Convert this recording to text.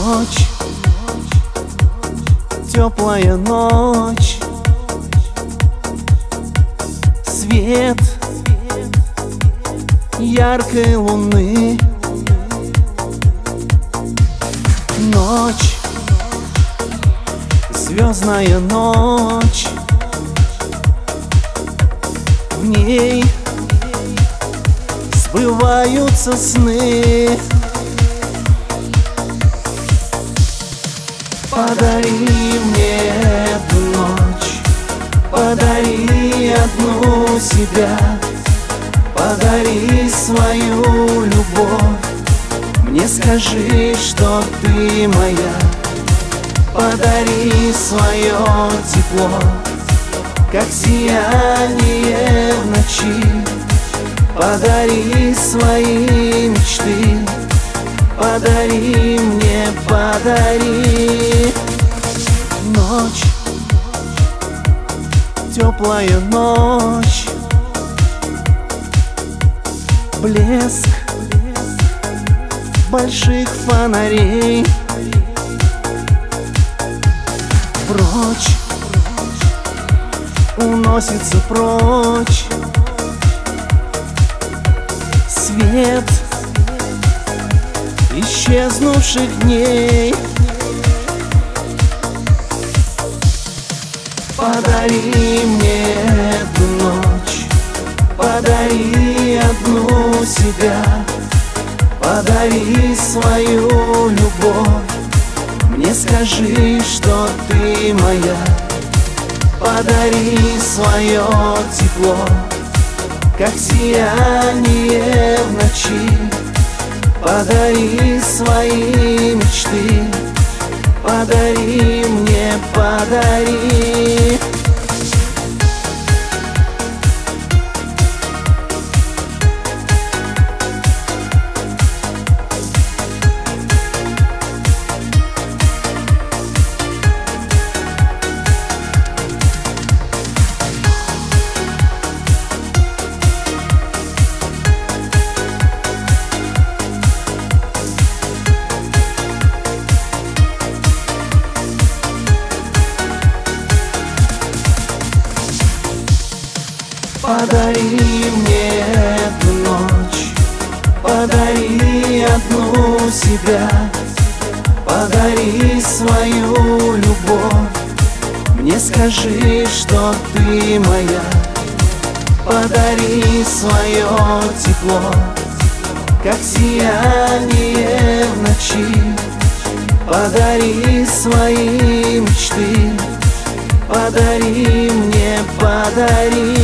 Ночь, теплая ночь, свет яркой луны. Ночь, звездная ночь, в ней сбываются сны. Подари мне эту ночь, подари одну себя, подари свою любовь. Мне скажи, что ты моя, подари свое тепло, как сияние в ночи. Подари свои мечты, подари мне, подари. Ночь, теплая ночь, блеск больших фонарей. Прочь, уносится прочь свет исчезнувших дней. Подари мне эту ночь, подари одну себя, подари свою любовь. Мне скажи, что ты моя, подари свое тепло, как сияние в ночи. Подари свои мечты, подари мне, подари. Подари мне эту ночь, подари одну себя, подари свою любовь. Мне скажи, что ты моя, подари свое тепло, как сияние в ночи. Подари свои мечты, подари мне, подари.